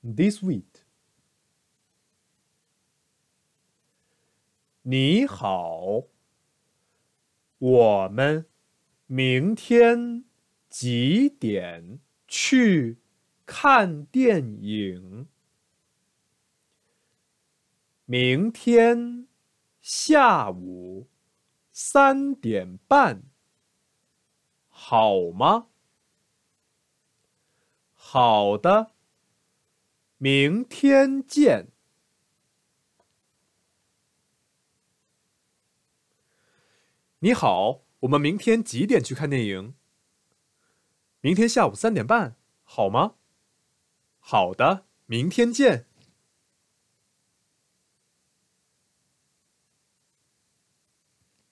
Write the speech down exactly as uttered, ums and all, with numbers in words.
this week。你好，我们明天几点去看电影？明天下午三点半，好吗？好的，明天见。你好，我们明天几点去看电影？明天下午三点半，好吗？好的，明天见。